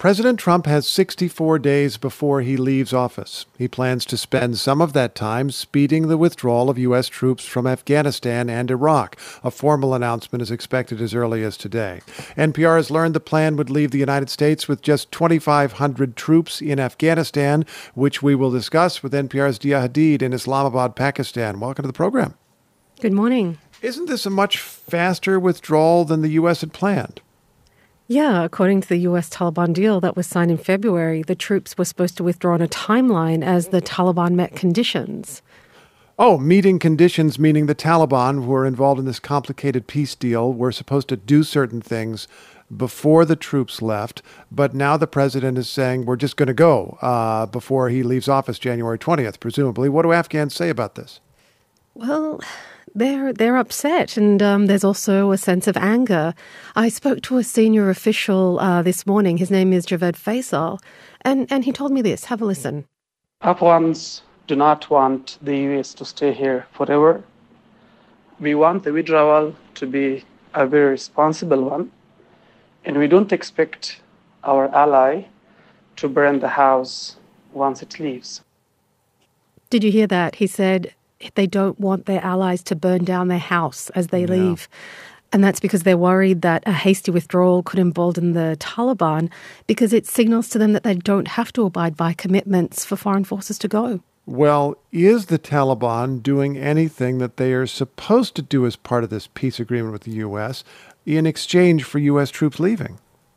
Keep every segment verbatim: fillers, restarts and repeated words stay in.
President Trump has sixty-four days before he leaves office. He plans to spend some of that time speeding the withdrawal of U S troops from Afghanistan and Iraq. A formal announcement is expected as early as today. N P R has learned the plan would leave the United States with just twenty-five hundred troops in Afghanistan, which we will discuss with N P R's Dia Hadid in Islamabad, Pakistan. Welcome to the program. Good morning. Isn't this a much faster withdrawal than the U S had planned? Yeah, according to the U S Taliban deal that was signed in February, the troops were supposed to withdraw on a timeline as the Taliban met conditions. Oh, meeting conditions, meaning the Taliban, who were involved in this complicated peace deal, were supposed to do certain things before the troops left. But now the president is saying we're just going to go uh, before he leaves office January twentieth, presumably. What do Afghans say about this? Well, They're they're upset, and um, there's also a sense of anger. I spoke to a senior official uh, this morning. His name is Javed Faisal, and, and he told me this. Have a listen. Afghans do not want the U S to stay here forever. We want the withdrawal to be a very responsible one, and we don't expect our ally to burn the house once it leaves. Did you hear that? He said they don't want their allies to burn down their house as they Yeah. leave. And that's because they're worried that a hasty withdrawal could embolden the Taliban because it signals to them that they don't have to abide by commitments for foreign forces to go. Well, is the Taliban doing anything that they are supposed to do as part of this peace agreement with the U S in exchange for U S troops leaving?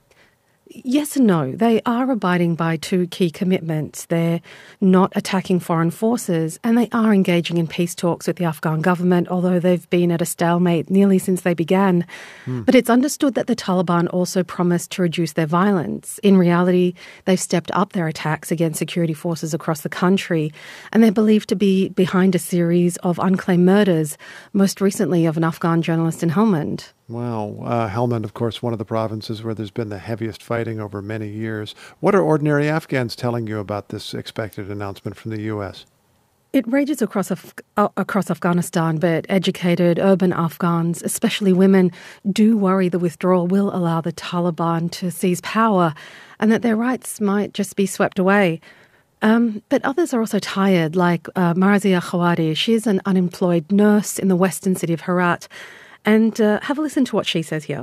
Yes and no. They are abiding by two key commitments. They're not attacking foreign forces, and they are engaging in peace talks with the Afghan government, although they've been at a stalemate nearly since they began. Hmm. But it's understood that the Taliban also promised to reduce their violence. In reality, they've stepped up their attacks against security forces across the country, and they're believed to be behind a series of unclaimed murders, most recently of an Afghan journalist in Helmand. Wow. Uh, Helmand, of course, one of the provinces where there's been the heaviest fighting over many years. What are ordinary Afghans telling you about this expected announcement from the U S? It rages across Af- uh, across Afghanistan, but educated urban Afghans, especially women, do worry the withdrawal will allow the Taliban to seize power and that their rights might just be swept away. Um, but others are also tired, like uh, Marazia Khawadi. She's an unemployed nurse in the western city of Herat. And uh, have a listen to what she says here.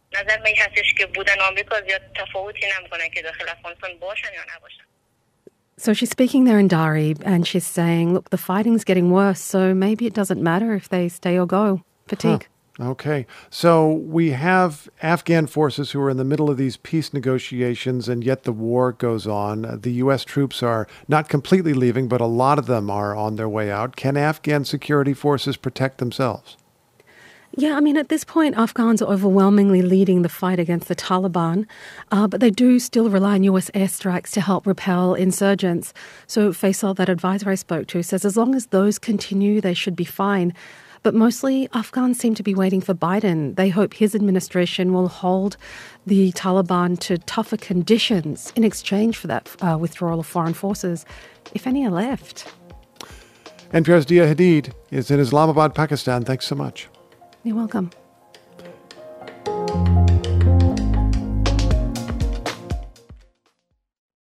So she's speaking there in Dari, and she's saying, look, the fighting's getting worse, so maybe it doesn't matter if they stay or go. Fatigue. Huh. Okay. So we have Afghan forces who are in the middle of these peace negotiations, and yet the war goes on. The U S troops are not completely leaving, but a lot of them are on their way out. Can Afghan security forces protect themselves? Yeah, I mean, at this point, Afghans are overwhelmingly leading the fight against the Taliban, uh, but they do still rely on U S airstrikes to help repel insurgents. So Faisal, that advisor I spoke to, says as long as those continue, they should be fine. But mostly, Afghans seem to be waiting for Biden. They hope his administration will hold the Taliban to tougher conditions in exchange for that uh, withdrawal of foreign forces, if any are left. N P R's Dia Hadid is in Islamabad, Pakistan. Thanks so much. You're welcome.